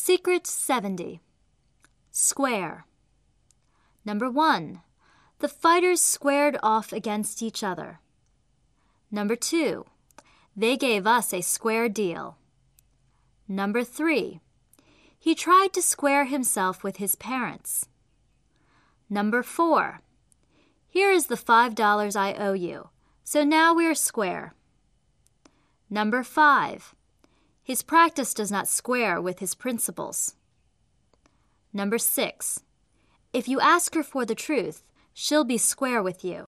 Secret 70. Square. Number 1. The fighters squared off against each other. Number 2. They gave us a square deal. Number 3. He tried to square himself with his parents. Number 4. Here is the $5 I owe you, so now we are square. Number 5. His practice does not square with his principles. Number 6. If you ask her for the truth, she'll be square with you.